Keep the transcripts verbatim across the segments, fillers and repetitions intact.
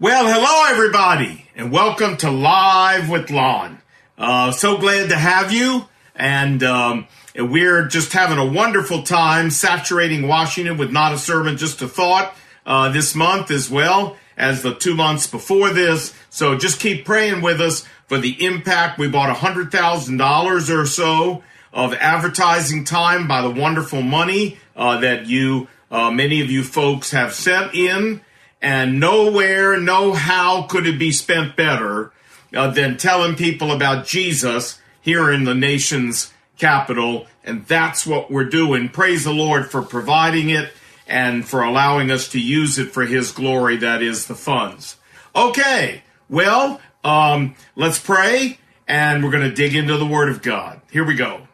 Well, hello everybody, and welcome to Live with Lon. Uh, so glad to have you, and um, we're just having a wonderful time saturating Washington with Not a Sermon, Just a Thought uh, this month as well as the two months before this. So just keep praying with us for the impact. We bought one hundred thousand dollars or so of advertising time by the wonderful money uh, that you, uh, many of you folks have sent in. And nowhere, no how could it be spent better uh, than telling people about Jesus here in the nation's capital. And that's what we're doing. Praise the Lord for providing it and for allowing us to use it for his glory, that is the funds. Okay, well, um, let's pray, and we're going to dig into the Word of God. Here we go.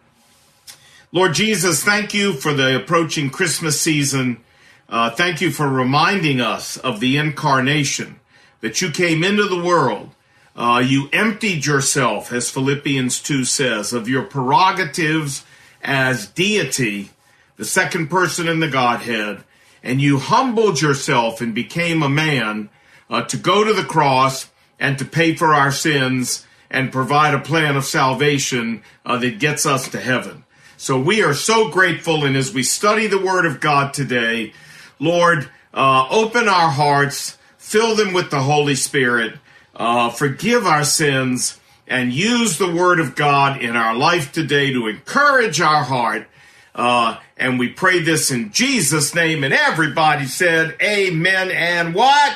Lord Jesus, thank you for the approaching Christmas season. Uh, thank you for reminding us of the incarnation, that you came into the world. Uh, you emptied yourself, as Philippians two says, of your prerogatives as deity, the second person in the Godhead, and you humbled yourself and became a man uh, to go to the cross and to pay for our sins and provide a plan of salvation uh, that gets us to heaven. So we are so grateful, and as we study the Word of God today, Lord, uh, open our hearts, fill them with the Holy Spirit, uh, forgive our sins, and use the Word of God in our life today to encourage our heart. Uh, and we pray this in Jesus' name. And everybody said, amen. And what?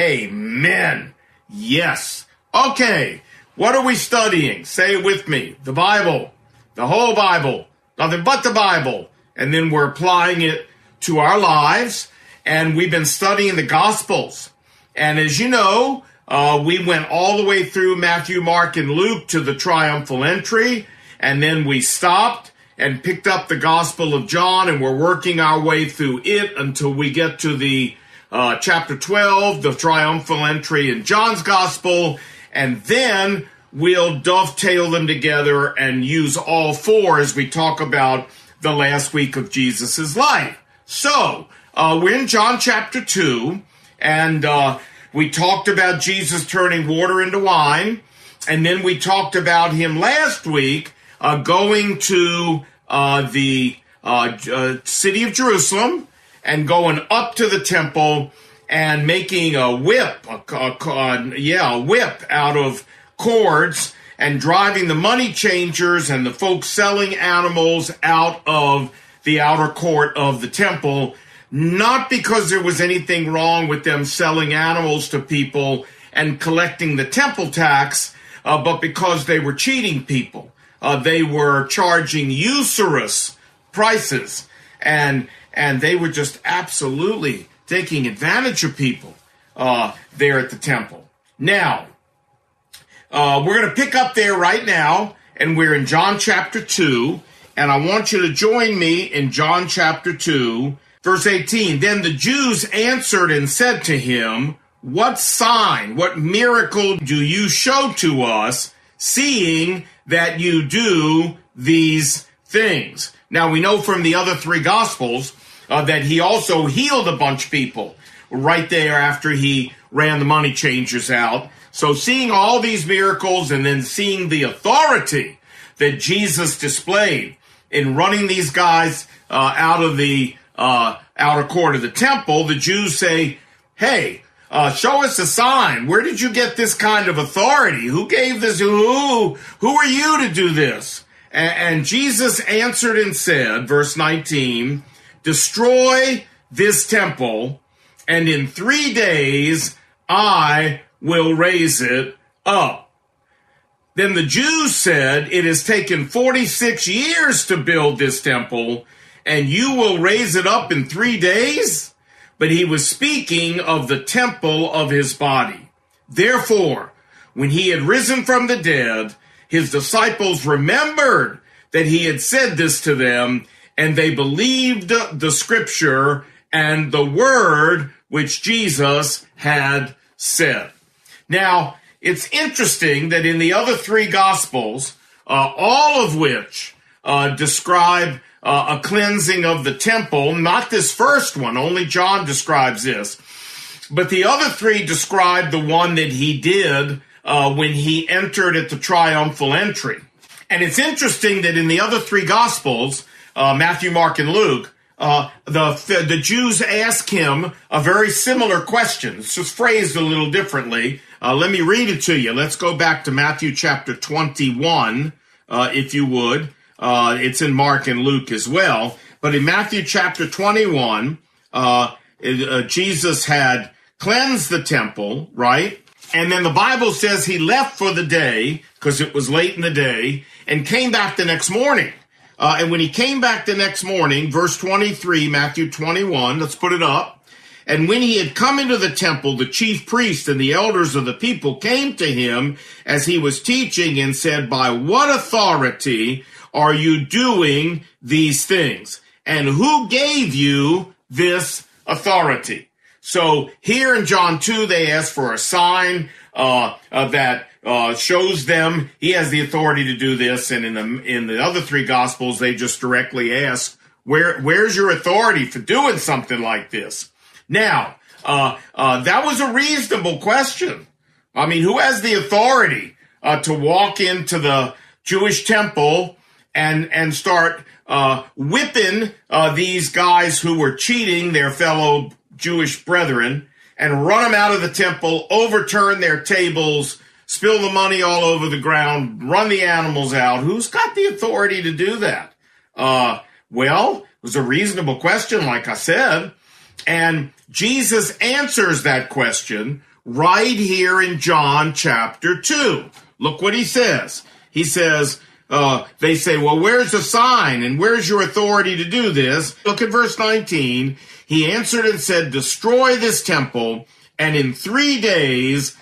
Amen. Yes. Okay. What are we studying? Say it with me. The Bible. The whole Bible. Nothing but the Bible. And then we're applying it to our lives. And we've been studying the Gospels. And as you know, uh, we went all the way through Matthew, Mark, and Luke to the triumphal entry. And then we stopped and picked up the Gospel of John. And we're working our way through it until we get to the uh, chapter twelve, the triumphal entry in John's Gospel. And then we'll dovetail them together and use all four as we talk about the last week of Jesus' life. So, Uh, we're in John chapter two, and uh, we talked about Jesus turning water into wine, and then we talked about him last week uh, going to uh, the uh, uh, city of Jerusalem and going up to the temple and making a whip, a, a, a, yeah, a whip out of cords and driving the money changers and the folks selling animals out of the outer court of the temple. Not because there was anything wrong with them selling animals to people and collecting the temple tax, uh, but because they were cheating people. Uh, they were charging usurious prices, and and they were just absolutely taking advantage of people uh, there at the temple. Now, uh, we're going to pick up there right now, and we're in John chapter two, and I want you to join me in John chapter two, verse eighteen. Then the Jews answered and said to him, what sign, what miracle do you show to us, seeing that you do these things? Now, we know from the other three Gospels uh, that he also healed a bunch of people right there after he ran the money changers out. So seeing all these miracles and then seeing the authority that Jesus displayed in running these guys uh, out of the Uh, outer court of the temple, the Jews say, hey, uh, show us a sign. Where did you get this kind of authority? Who gave this? Who, who are you to do this? And, and Jesus answered and said, verse nineteen, destroy this temple, and in three days I will raise it up. Then the Jews said, it has taken forty-six years to build this temple, and you will raise it up in three days? But he was speaking of the temple of his body. Therefore, when he had risen from the dead, his disciples remembered that he had said this to them, and they believed the scripture and the word which Jesus had said. Now, it's interesting that in the other three Gospels, uh, all of which uh, describe uh, a cleansing of the temple, not this first one, only John describes this, But the other three describe the one that he did uh, when he entered at the triumphal entry. And it's interesting that in the other three Gospels, uh, Matthew, Mark, and Luke, uh, the, the Jews ask him a very similar question. It's just phrased a little differently. Uh, let me read it to you. Let's go back to Matthew chapter twenty-one, uh, if you would. Uh, it's in Mark and Luke as well. But in Matthew chapter twenty-one, uh, uh, Jesus had cleansed the temple, right? And then the Bible says he left for the day, because it was late in the day, and came back the next morning. Uh, and when he came back the next morning, verse twenty-three, Matthew twenty-one, let's put it up. And when he had come into the temple, the chief priest and the elders of the people came to him as he was teaching and said, by what authority are you doing these things? And who gave you this authority? So here in John two, they ask for a sign uh, uh, that uh, shows them he has the authority to do this. And in the in the other three Gospels, they just directly ask, "Where where's your authority for doing something like this?" Now, uh, uh, that was a reasonable question. I mean, who has the authority uh, to walk into the Jewish temple and and start uh, whipping uh, these guys who were cheating their fellow Jewish brethren and run them out of the temple, overturn their tables, spill the money all over the ground, run the animals out? Who's got the authority to do that? Uh, well, it was a reasonable question, like I said. And Jesus answers that question right here in John chapter two. Look what he says. He says, uh, they say, well, where's the sign and where's your authority to do this? Look at verse nineteen. He answered and said, destroy this temple, and in three days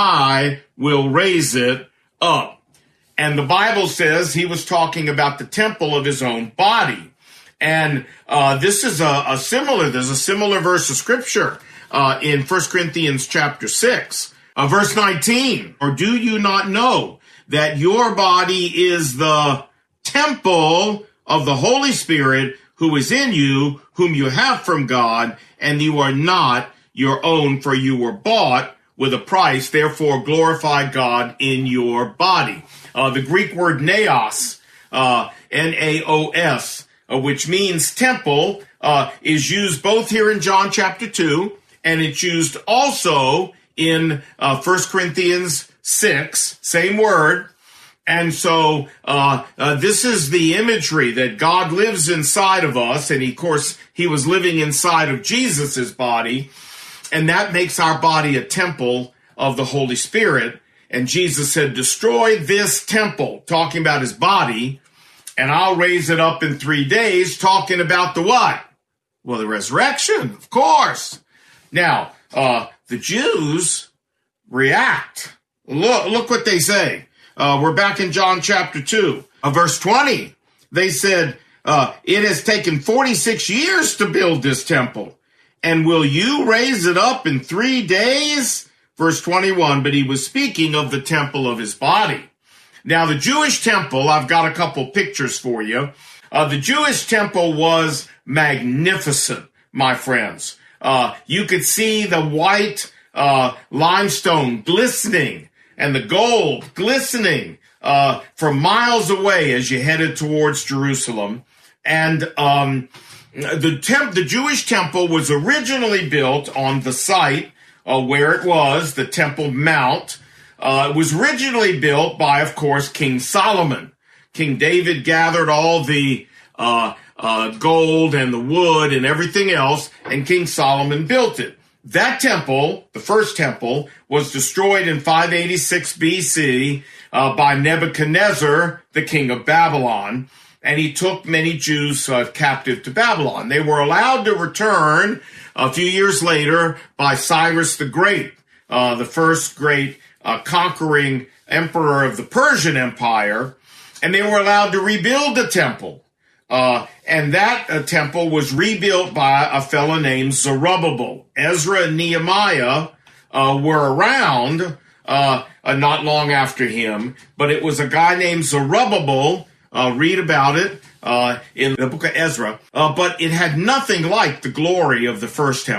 I will raise it up. And the Bible says he was talking about the temple of his own body. And uh, this is a, a similar, there's a similar verse of scripture uh, in First Corinthians chapter six, uh, verse nineteen. Or do you not know that your body is the temple of the Holy Spirit who is in you, whom you have from God, and you are not your own, for you were bought with a price. Therefore glorify God in your body. Uh, the Greek word naos, uh, N A O S, Uh, which means temple, uh, is used both here in John chapter two, and it's used also in uh, First Corinthians six, same word. And so uh, uh, this is the imagery that God lives inside of us, and he, of course, he was living inside of Jesus's body, and that makes our body a temple of the Holy Spirit. And Jesus said, destroy this temple, talking about his body, and I'll raise it up in three days, talking about the what? Well, the resurrection, of course. Now, uh, the Jews react. Look, look what they say. Uh, we're back in John chapter two, uh, verse twenty. They said, uh, it has taken forty-six years to build this temple, and will you raise it up in three days? Verse twenty-one, but he was speaking of the temple of his body. Now, the Jewish temple, I've got a couple pictures for you. Uh, the Jewish temple was magnificent, my friends. Uh, you could see the white uh, limestone glistening and the gold glistening uh, from miles away as you headed towards Jerusalem. And um, the, temp- the Jewish temple was originally built on the site uh, where it was, the Temple Mount. Uh, it was originally built by, of course, King Solomon. King David gathered all the uh, uh, gold and the wood and everything else, and King Solomon built it. That temple, the first temple, was destroyed in five eighty-six B C uh, by Nebuchadnezzar, the king of Babylon, and he took many Jews uh, captive to Babylon. They were allowed to return a few years later by Cyrus the Great, uh, the first great uh, conquering emperor of the Persian Empire, and they were allowed to rebuild the temple. Uh, and that uh, temple was rebuilt by a fellow named Zerubbabel. Ezra and Nehemiah uh, were around uh, uh, not long after him, but it was a guy named Zerubbabel. Uh, read about it uh, in the book of Ezra. Uh, but it had nothing like the glory of the first temple.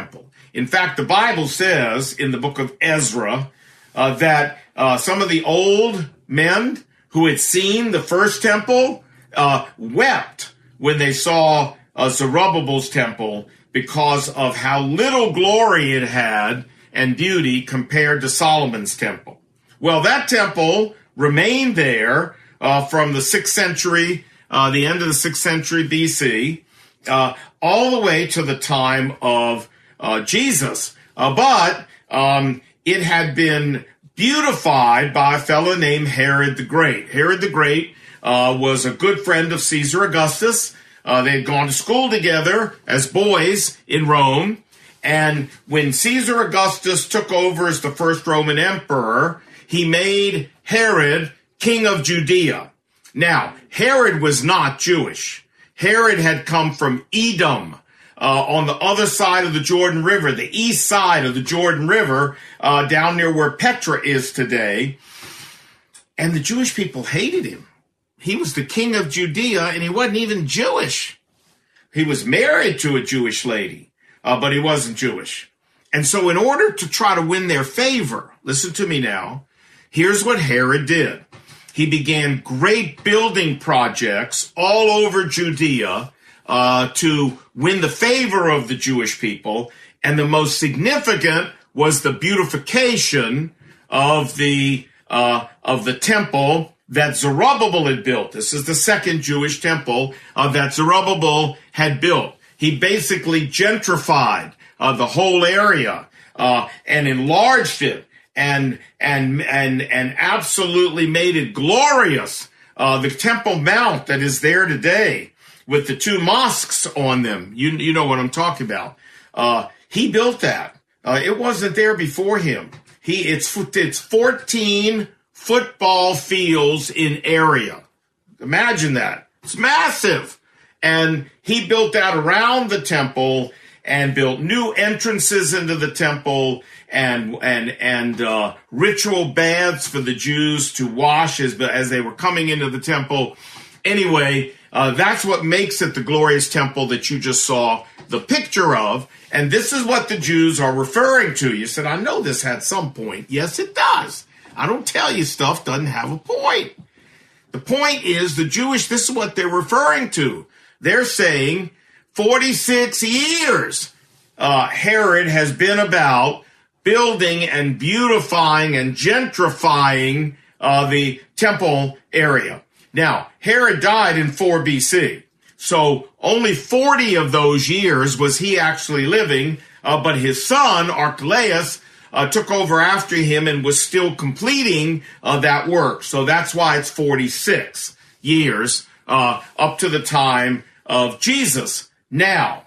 In fact, the Bible says in the book of Ezra uh, that uh, some of the old men who had seen the first temple uh, wept when they saw uh, Zerubbabel's temple because of how little glory it had and beauty compared to Solomon's temple. Well, that temple remained there uh, from the sixth century, uh, the end of the sixth century B C, uh, all the way to the time of uh, Jesus. Uh, but um, it had been beautified by a fellow named Herod the Great. Herod the Great uh, was a good friend of Caesar Augustus. Uh, they had gone to school together as boys in Rome. And when Caesar Augustus took over as the first Roman emperor, he made Herod king of Judea. Now, Herod was not Jewish. Herod had come from Edom, uh, on the other side of the Jordan River, the east side of the Jordan River, uh, down near where Petra is today. And the Jewish people hated him. He was the king of Judea, and he wasn't even Jewish. He was married to a Jewish lady. Uh, but he wasn't Jewish. And so in order to try to win their favor, listen to me now, here's what Herod did. He began great building projects all over Judea uh, to win the favor of the Jewish people. And the most significant was the beautification of the uh, of the temple that Zerubbabel had built. This is the second Jewish temple uh, that Zerubbabel had built. He basically gentrified uh, the whole area uh, and enlarged it and and and and absolutely made it glorious. Uh, the Temple Mount that is there today with the two mosques on them, you you know what I'm talking about. Uh, he built that. Uh, it wasn't there before him. He it's it's fourteen football fields in area. Imagine that. It's massive. And he built that around the temple and built new entrances into the temple and and and uh, ritual baths for the Jews to wash as, as they were coming into the temple. Anyway, uh, that's what makes it the glorious temple that you just saw the picture of. And this is what the Jews are referring to. You said, I know this had some point. Yes, it does. I don't tell you stuff doesn't have a point. The point is the Jewish, this is what they're referring to. They're saying forty-six years uh, Herod has been about building and beautifying and gentrifying uh, the temple area. Now, Herod died in four B C, so only forty of those years was he actually living, uh, but his son, Archelaus, uh, took over after him and was still completing uh, that work. So that's why it's forty-six years uh, up to the time of Jesus. Now,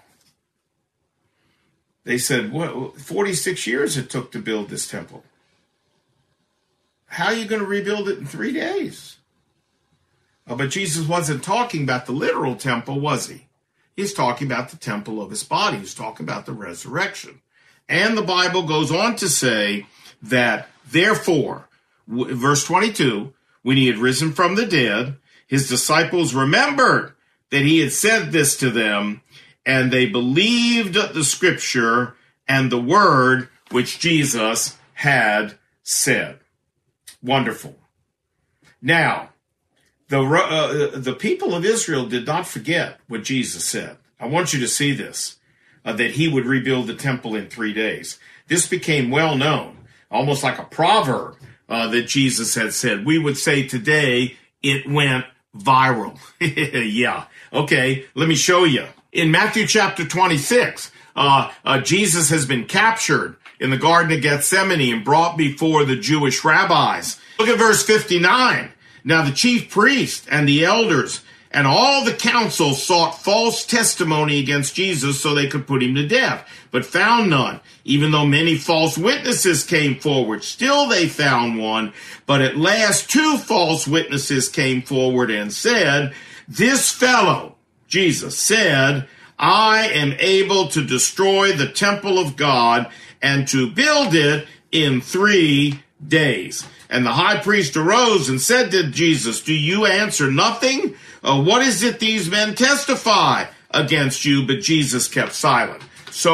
they said, what, forty-six years it took to build this temple. How are you going to rebuild it in three days? Oh, but Jesus wasn't talking about the literal temple, was he? He's talking about the temple of his body. He's talking about the resurrection. And the Bible goes on to say that, therefore, verse twenty-two, when he had risen from the dead, his disciples remembered that he had said this to them, and they believed the scripture and the word which Jesus had said. Wonderful. Now, the uh, the people of Israel did not forget what Jesus said. I want you to see this, uh, that he would rebuild the temple in three days. This became well known, almost like a proverb uh, that Jesus had said. We would say today it went viral. Yeah. Okay, let me show you. In Matthew chapter twenty-six, uh, uh, Jesus has been captured in the Garden of Gethsemane and brought before the Jewish rabbis. Look at verse fifty-nine. Now the chief priest and the elders and all the council sought false testimony against Jesus so they could put him to death, but found none. Even though many false witnesses came forward, still they found one. But at last two false witnesses came forward and said, this fellow, Jesus, said, I am able to destroy the temple of God and to build it in three days. And the high priest arose and said to Jesus, do you answer nothing? Uh, what is it these men testify against you? But Jesus kept silent. So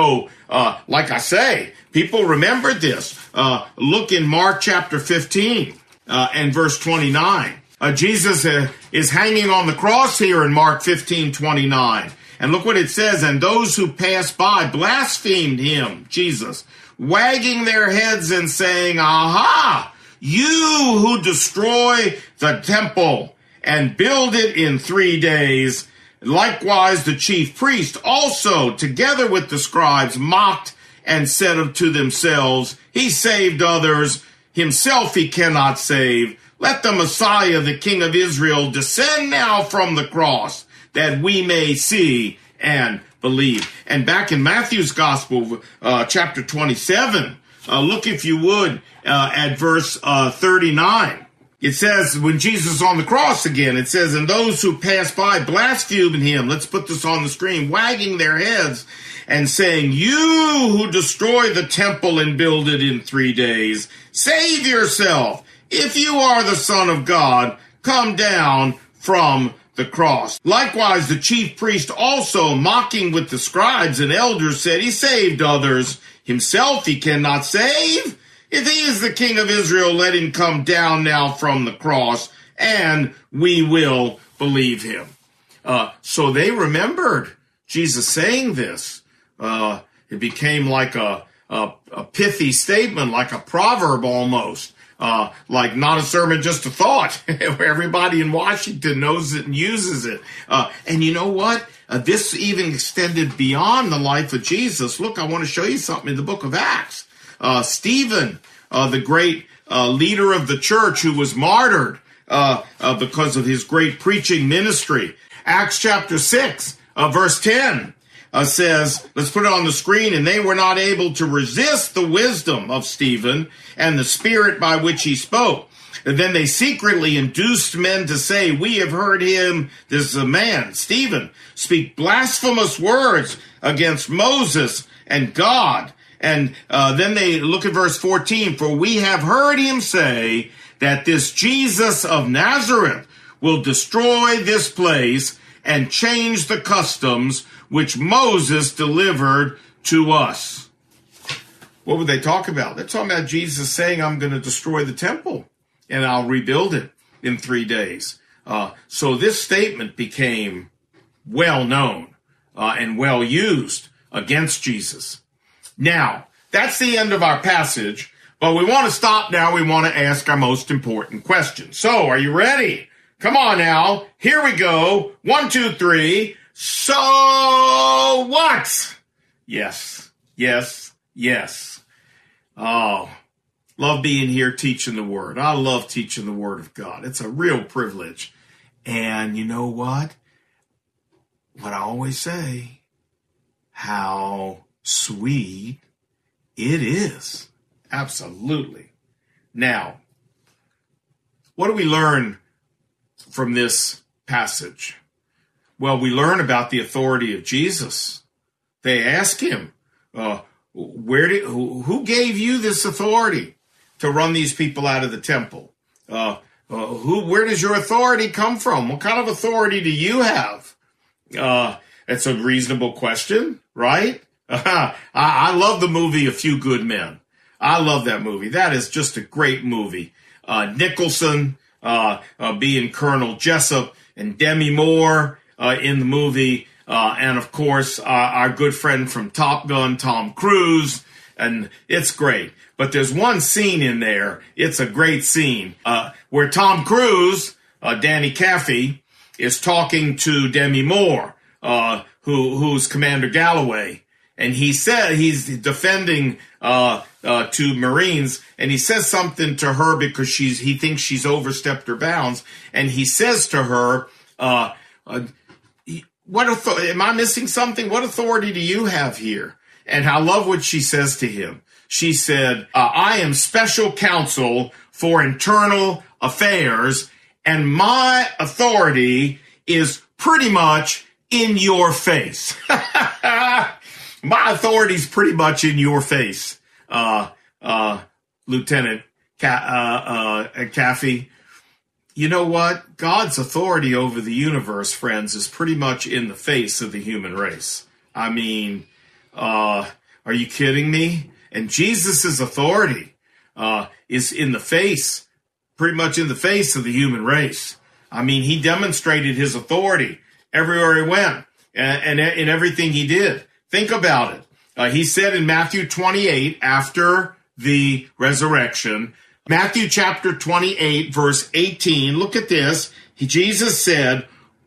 Uh, like I say, people remembered this. Uh, look in Mark chapter fifteen uh, and verse twenty-nine. Uh, Jesus uh, is hanging on the cross here in Mark fifteen twenty-nine. And look what it says. And those who passed by blasphemed him, Jesus, wagging their heads and saying, Aha! You who destroy the temple and build it in three days. Likewise, the chief priest also, together with the scribes, mocked and said to themselves, He saved others, himself he cannot save. Let the Messiah, the King of Israel, descend now from the cross, that we may see and believe. And back in Matthew's Gospel, uh, chapter twenty-seven, uh, look if you would uh, at verse uh, thirty-nine. It says, when Jesus is on the cross again, it says, and those who pass by blasphemed him. Let's put this on the screen, wagging their heads and saying, you who destroy the temple and build it in three days, save yourself. If you are the Son of God, come down from the cross. Likewise, the chief priest also, mocking with the scribes and elders, said, He saved others, himself he cannot save. If he is the King of Israel, let him come down now from the cross, and we will believe him. Uh, so they remembered Jesus saying this. Uh, it became like a, a, a pithy statement, like a proverb almost. Uh, like not a sermon, just a thought, where everybody in Washington knows it and uses it. Uh, and you know what? Uh, this even extended beyond the life of Jesus. Look, I want to show you something in the book of Acts. Uh, Stephen, uh, the great uh, leader of the church who was martyred uh, uh, because of his great preaching ministry. Acts chapter six, uh, verse ten. Uh, says, let's put it on the screen, and they were not able to resist the wisdom of Stephen and the spirit by which he spoke. And then they secretly induced men to say, we have heard him, this is a man, Stephen, speak blasphemous words against Moses and God. And uh, then they look at verse fourteen, for we have heard him say that this Jesus of Nazareth will destroy this place and change the customs which Moses delivered to us. What would they talk about? They're talking about Jesus saying, I'm going to destroy the temple and I'll rebuild it in three days. Uh, so this statement became well known uh, and well used against Jesus. Now, that's the end of our passage, but we want to stop now. We want to ask our most important question. So, are you ready? Come on now. Here we go. One, two, three. So what? Yes, yes, yes. Oh, love being here teaching the Word. I love teaching the Word of God. It's a real privilege. And you know what? What I always say, how sweet it is. Absolutely. Now, what do we learn from this passage? Well, we learn about the authority of Jesus. They ask him, uh, where did, who, who gave you this authority to run these people out of the temple? Uh, uh, who, where does your authority come from? What kind of authority do you have? Uh, it's a reasonable question, right? Uh, I, I love the movie A Few Good Men. I love that movie. That is just a great movie. Uh, Nicholson, uh, uh, being Colonel Jessup, and Demi Moore, Uh, in the movie, uh, and of course, uh, our good friend from Top Gun, Tom Cruise, and it's great. But there's one scene in there, it's a great scene, uh, where Tom Cruise, uh, Danny Kaye, is talking to Demi Moore, uh, who, who's Commander Galloway, and he said, he's defending, uh, uh, two Marines, and he says something to her because she's, he thinks she's overstepped her bounds, and he says to her, uh, uh What authority, am I missing something? What authority do you have here? And I love what she says to him. She said, uh, I am special counsel for internal affairs, and my authority is pretty much in your face. My authority is pretty much in your face, uh, uh, Lieutenant Ca- uh, uh, Kaye. You know what? God's authority over the universe, friends, is pretty much in the face of the human race. I mean, uh, Are you kidding me? And Jesus' authority uh, is in the face, pretty much in the face of the human race. I mean, he demonstrated his authority everywhere he went and, and in everything he did. Think about it. Uh, he said in Matthew twenty-eight, after the resurrection, Matthew chapter twenty-eight, verse eighteen, look at this. He, Jesus said,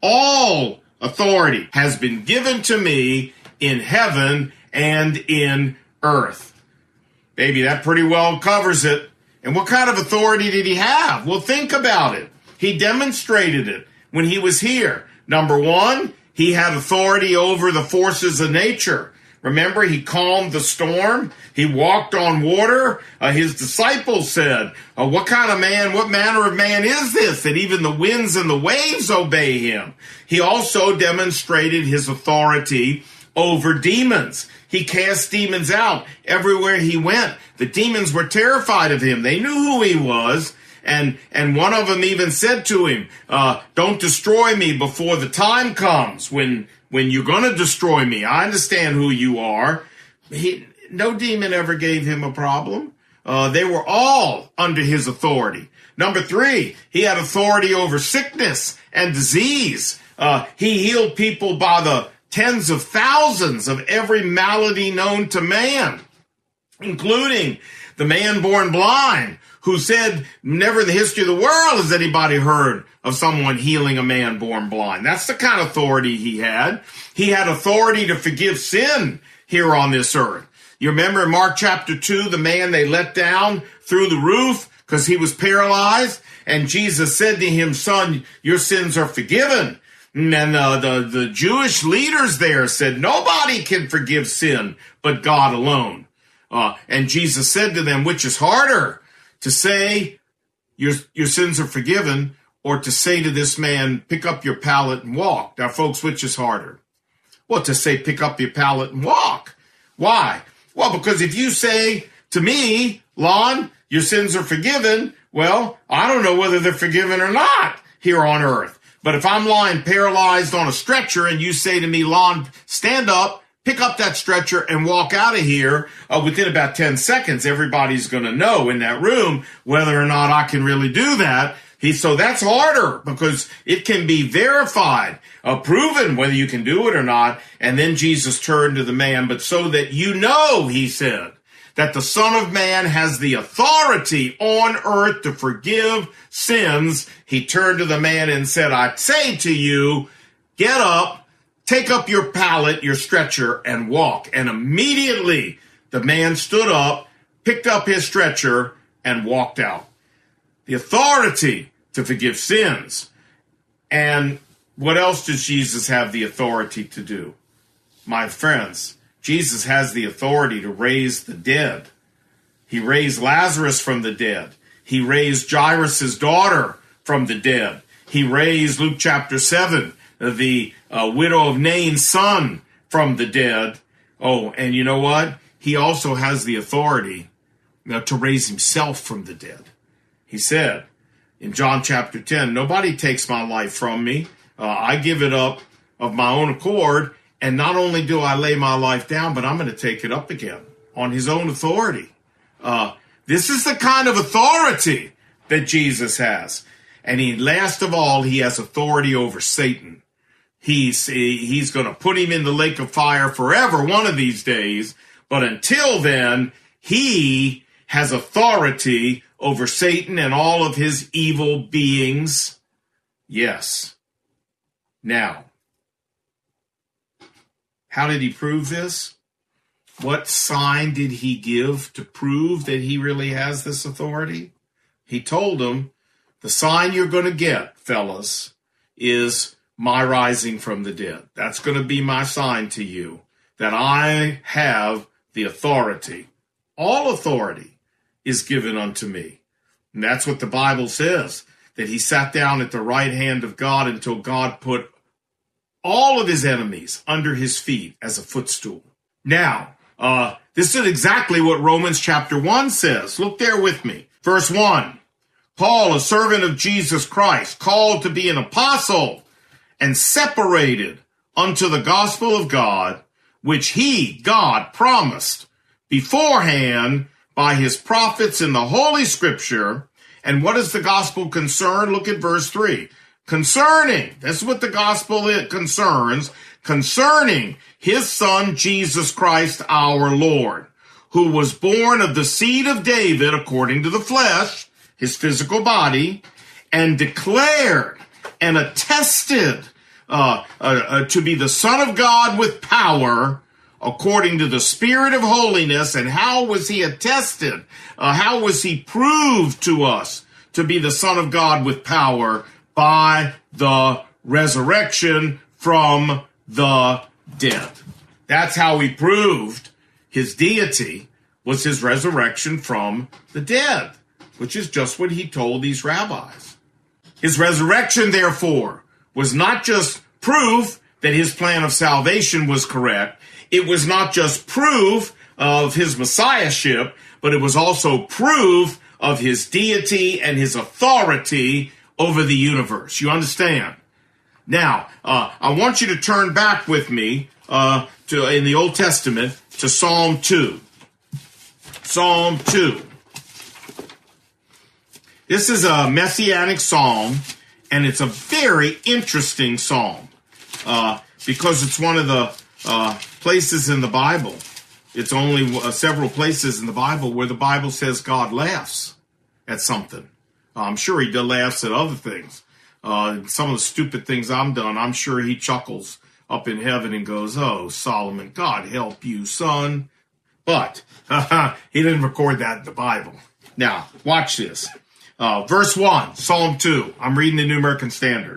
all authority has been given to me in heaven and in earth. Baby, that pretty well covers it. And what kind of authority did he have? Well, think about it. He demonstrated it when he was here. Number one, he had authority over the forces of nature. Remember, he calmed the storm. He walked on water. Uh, his disciples said, uh, what kind of man, what manner of man is this that even the winds and the waves obey him? He also demonstrated his authority over demons. He cast demons out everywhere he went. The demons were terrified of him. They knew who he was. And, and one of them even said to him, uh, don't destroy me before the time comes when, when you're going to destroy me. I understand who you are. He, no demon ever gave him a problem. Uh, they were all under his authority. Number three, he had authority over sickness and disease. Uh, he healed people by the tens of thousands of every malady known to man, including the man born blind, who said never in the history of the world has anybody heard of someone healing a man born blind. That's the kind of authority he had. He had authority to forgive sin here on this earth. You remember in Mark chapter two, the man they let down through the roof because he was paralyzed, and Jesus said to him, son, your sins are forgiven. And uh, the, the Jewish leaders there said, nobody can forgive sin but God alone. Uh, and Jesus said to them, which is harder, to say your, your sins are forgiven, or to say to this man, pick up your pallet and walk? Now, folks, which is harder? Well, to say, pick up your pallet and walk. Why? Well, because if you say to me, Lon, your sins are forgiven, well, I don't know whether they're forgiven or not here on earth. But if I'm lying paralyzed on a stretcher and you say to me, Lon, stand up, pick up that stretcher and walk out of here, uh, within about ten seconds, everybody's going to know in that room whether or not I can really do that. He, so that's harder because it can be verified, uh, proven whether you can do it or not. And then Jesus turned to the man, but so that you know, he said, that the Son of Man has the authority on earth to forgive sins, he turned to the man and said, I say to you, get up, take up your pallet, your stretcher, and walk. And immediately the man stood up, picked up his stretcher, and walked out. The authority to forgive sins. And what else does Jesus have the authority to do? My friends, Jesus has the authority to raise the dead. He raised Lazarus from the dead. He raised Jairus' daughter from the dead. He raised, Luke chapter seven, the uh, widow of Nain's son from the dead. Oh, and you know what? He also has the authority you know, to raise himself from the dead. He said in John chapter ten, nobody takes my life from me. Uh, I give it up of my own accord. And not only do I lay my life down, but I'm going to take it up again on his own authority. Uh, this is the kind of authority that Jesus has. And he, last of all, he has authority over Satan. He's, he's going to put him in the lake of fire forever one of these days. But until then, he has authority over Satan and all of his evil beings. Yes. Now, how did he prove this? What sign did he give to prove that he really has this authority? He told them, the sign you're going to get, fellas, is my rising from the dead. That's going to be my sign to you, that I have the authority. All authority is given unto me. And that's what the Bible says, that he sat down at the right hand of God until God put all of his enemies under his feet as a footstool. Now, uh, this is exactly what Romans chapter one says. Look there with me. Verse one, Paul, a servant of Jesus Christ, called to be an apostle and separated unto the gospel of God, which he, God, promised beforehand by his prophets in the Holy Scripture. And what does the gospel concern? Look at verse three. Concerning, that's what the gospel concerns, concerning his son, Jesus Christ, our Lord, who was born of the seed of David according to the flesh, his physical body, and declared and attested uh, uh, uh, to be the Son of God with power, according to the Spirit of holiness. And how was he attested? Uh, how was he proved to us to be the Son of God with power? By the resurrection from the dead. That's how he proved his deity, was his resurrection from the dead, which is just what he told these rabbis. His resurrection, therefore, was not just proof that his plan of salvation was correct. It was not just proof of his messiahship, but it was also proof of his deity and his authority over the universe. You understand? Now, uh, I want you to turn back with me uh, to in the Old Testament to Psalm two. Psalm two. This is a messianic psalm, and it's a very interesting psalm uh, because it's one of the uh, places in the Bible. It's only uh, several places in the Bible where the Bible says God laughs at something. I'm sure he laughs at other things. Uh, some of the stupid things I'm done, I'm sure he chuckles up in heaven and goes, "Oh, Solomon, God help you, son." But he didn't record that in the Bible. Now, watch this. Uh, verse one, Psalm two. I'm reading the New American Standard.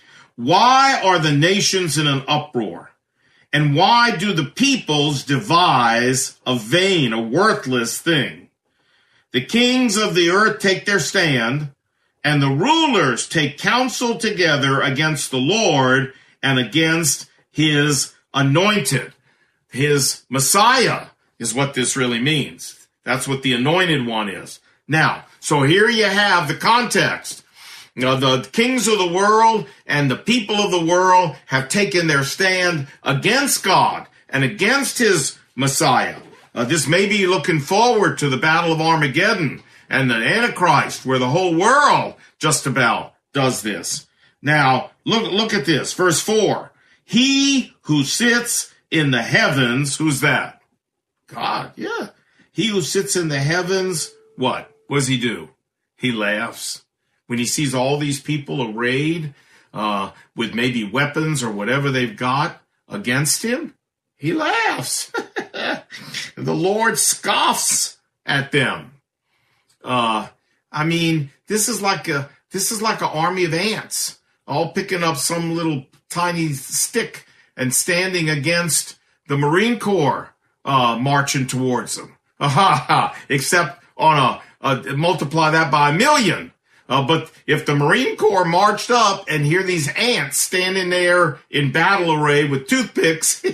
Why are the nations in an uproar? And why do the peoples devise a vain, a worthless thing? The kings of the earth take their stand, and the rulers take counsel together against the Lord and against his anointed. His Messiah is what this really means. That's what the anointed one is. Now, so here you have the context. You know, the kings of the world and the people of the world have taken their stand against God and against his Messiah. Uh, this may be looking forward to the Battle of Armageddon and the Antichrist, where the whole world just about does this. Now, look, look at this. Verse four. He who sits in the heavens, who's that? God, yeah. He who sits in the heavens, what? What does he do? He laughs. When he sees all these people arrayed uh, with maybe weapons or whatever they've got against him, he laughs. The Lord scoffs at them. Uh, I mean, this is like a this is like an army of ants, all picking up some little tiny stick and standing against the Marine Corps, uh, marching towards them. Aha! Except on a, a multiply that by a million. Uh, but if the Marine Corps marched up and hear these ants standing there in battle array with toothpicks.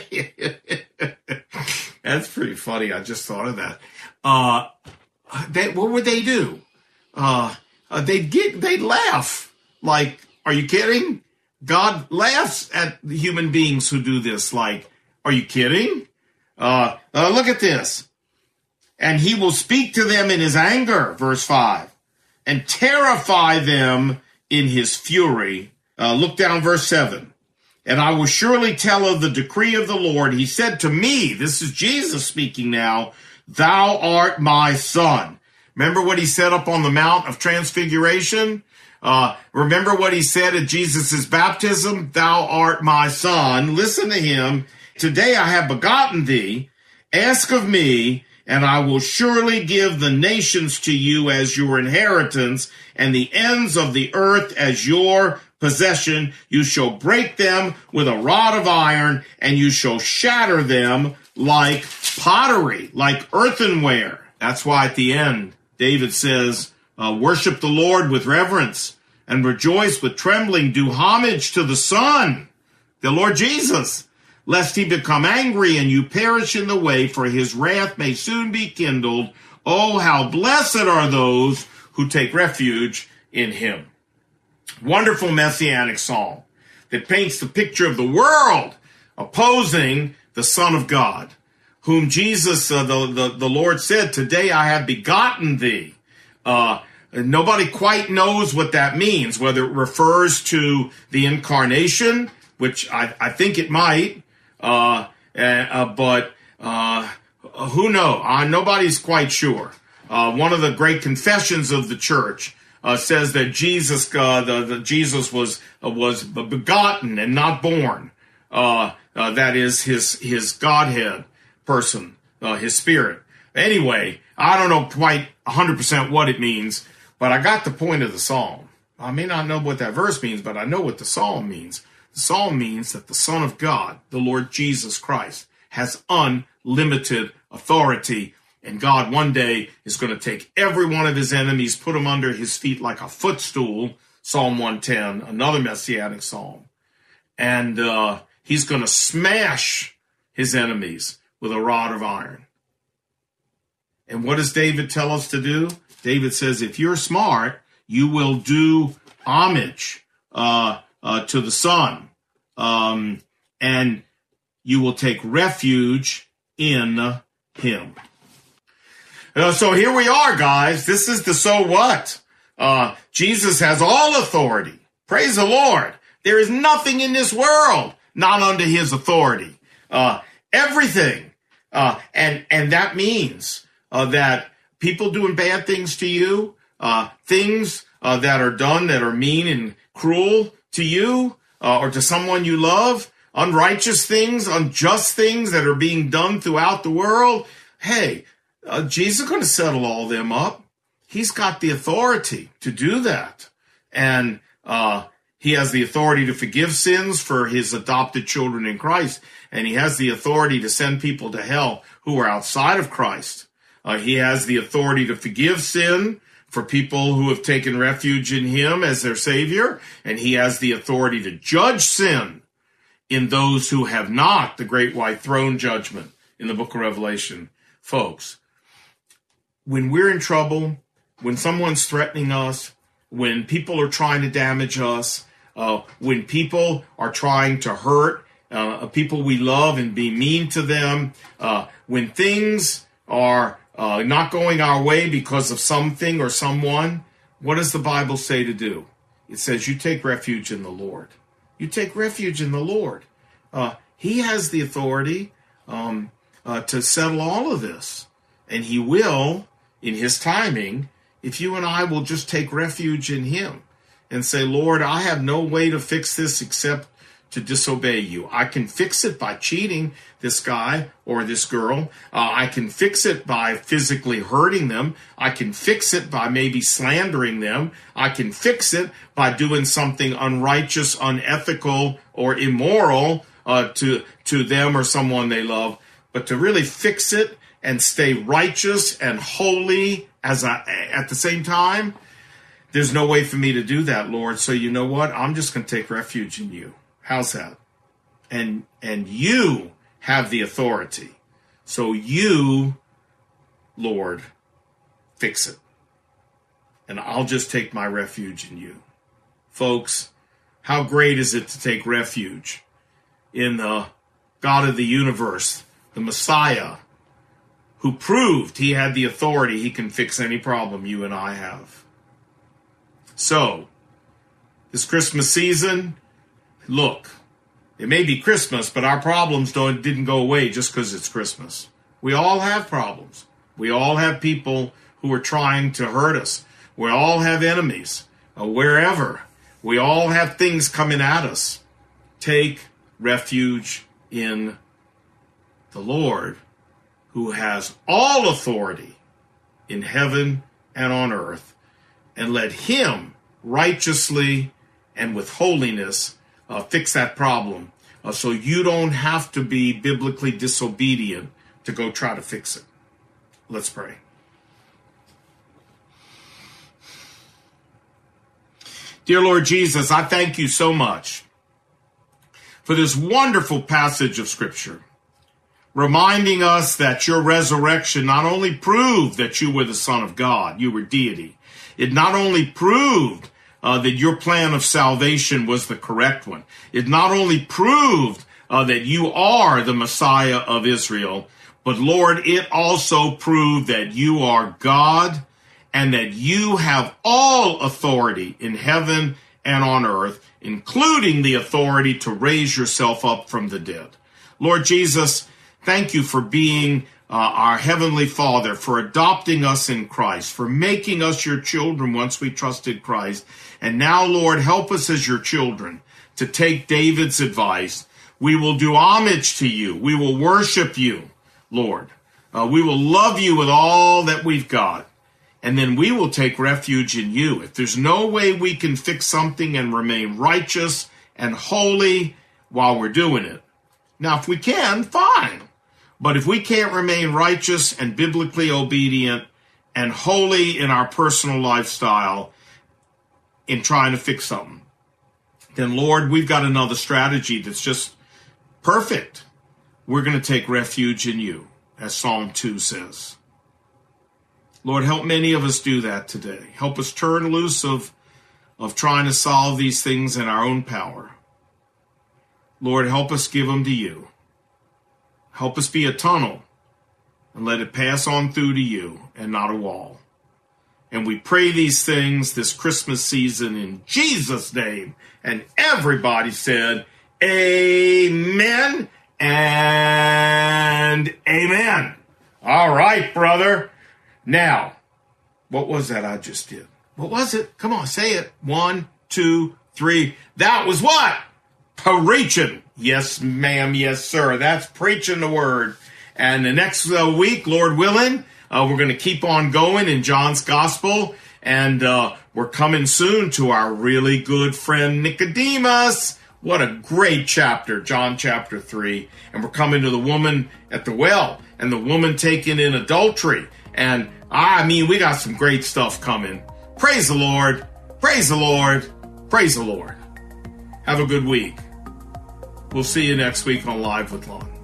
That's pretty funny. I just thought of that. Uh, they, what would they do? Uh, uh, they'd get, they'd laugh. Like, are you kidding? God laughs at the human beings who do this. Like, are you kidding? Uh, uh, look at this. And he will speak to them in his anger, verse five, and terrify them in his fury. Uh, look down verse seven. And I will surely tell of the decree of the Lord. He said to me, this is Jesus speaking now, thou art my son. Remember what he said up on the Mount of Transfiguration? Uh, remember what he said at Jesus' baptism? Thou art my son. Listen to him. Today I have begotten thee. Ask of me, and I will surely give the nations to you as your inheritance, and the ends of the earth as your possession. You shall break them with a rod of iron, and you shall shatter them like pottery, like earthenware. That's why at the end, David says, uh, worship the Lord with reverence and rejoice with trembling. Do homage to the Son, the Lord Jesus, lest he become angry and you perish in the way, for his wrath may soon be kindled. Oh, how blessed are those who take refuge in him. Wonderful messianic psalm that paints the picture of the world opposing the Son of God, whom Jesus, uh, the, the, the Lord said, today I have begotten thee. Uh, nobody quite knows what that means, whether it refers to the incarnation, which I, I think it might, uh, uh, but uh, who knows? Uh, nobody's quite sure. Uh, one of the great confessions of the church uh, says that Jesus, uh, the, the Jesus was uh, was begotten and not born. Uh, uh, that is his his Godhead person, uh, his spirit. Anyway, I don't know quite one hundred percent what it means, but I got the point of the psalm. I may not know what that verse means, but I know what the psalm means. The psalm means that the Son of God, the Lord Jesus Christ, has unlimited authority, and God one day is going to take every one of his enemies, put them under his feet like a footstool, Psalm one ten, another messianic psalm, and uh, he's going to smash his enemies with a rod of iron. And what does David tell us to do? David says, if you're smart, you will do homage uh, uh, to the Son, um, and you will take refuge in him. Uh, so here we are, guys. This is the so what. Uh, Jesus has all authority. Praise the Lord. There is nothing in this world not under his authority. Uh, everything. Uh, and, and that means uh, that people doing bad things to you, uh, things uh, that are done that are mean and cruel to you uh, or to someone you love, unrighteous things, unjust things that are being done throughout the world. Hey, uh, Jesus is going to settle all them up. He's got the authority to do that. And uh, he has the authority to forgive sins for his adopted children in Christ. And he has the authority to send people to hell who are outside of Christ. Uh, he has the authority to forgive sin for people who have taken refuge in him as their Savior. And he has the authority to judge sin in those who have not, the great white throne judgment in the book of Revelation. Folks, when we're in trouble, when someone's threatening us, when people are trying to damage us, uh, when people are trying to hurt uh, people we love and be mean to them, uh, when things are uh, not going our way because of something or someone, what does the Bible say to do? It says you take refuge in the Lord. You take refuge in the Lord. Uh, he has the authority um, uh, to settle all of this. And he will, in his timing, if you and I will just take refuge in him and say, Lord, I have no way to fix this except to disobey you. I can fix it by cheating this guy or this girl. Uh, I can fix it by physically hurting them. I can fix it by maybe slandering them. I can fix it by doing something unrighteous, unethical, or immoral uh, to, to them or someone they love. But to really fix it and stay righteous and holy as I, at the same time, there's no way for me to do that, Lord. So you know what? I'm just going to take refuge in you. How's that? And and you have the authority. So you, Lord, fix it. And I'll just take my refuge in you. Folks, how great is it to take refuge in the God of the universe, the Messiah, who proved he had the authority, he can fix any problem you and I have. So, this Christmas season, look, it may be Christmas, but our problems don't didn't go away just because it's Christmas. We all have problems. We all have people who are trying to hurt us. We all have enemies, uh, wherever. We all have things coming at us. Take refuge in the Lord, who has all authority in heaven and on earth, and let him righteously and with holiness uh, fix that problem uh, so you don't have to be biblically disobedient to go try to fix it. Let's pray. Dear Lord Jesus, I thank you so much for this wonderful passage of Scripture, reminding us that your resurrection not only proved that you were the Son of God, you were deity. It not only proved uh, that your plan of salvation was the correct one. It not only proved uh, that you are the Messiah of Israel. But Lord, it also proved that you are God and that you have all authority in heaven and on earth, including the authority to raise yourself up from the dead. Lord Jesus, thank you for being uh, our Heavenly Father, for adopting us in Christ, for making us your children once we trusted Christ. And now, Lord, help us as your children to take David's advice. We will do homage to you. We will worship you, Lord. Uh, we will love you with all that we've got. And then we will take refuge in you. If there's no way we can fix something and remain righteous and holy while we're doing it. Now, if we can, fine. But if we can't remain righteous and biblically obedient and holy in our personal lifestyle in trying to fix something, then, Lord, we've got another strategy that's just perfect. We're going to take refuge in you, as Psalm two says. Lord, help many of us do that today. Help us turn loose of, of trying to solve these things in our own power. Lord, help us give them to you. Help us be a tunnel and let it pass on through to you and not a wall. And we pray these things this Christmas season in Jesus' name. And everybody said, amen and amen. All right, brother. Now, what was that I just did? What was it? Come on, say it. One, two, three. That was what? Preaching. Yes, ma'am. Yes, sir. That's preaching the word. And the next uh, week, Lord willing, uh, we're going to keep on going in John's gospel. And uh, we're coming soon to our really good friend Nicodemus. What a great chapter, John chapter three. And we're coming to the woman at the well and the woman taken in adultery. And I mean, we got some great stuff coming. Praise the Lord. Praise the Lord. Praise the Lord. Have a good week. We'll see you next week on Live with Lon.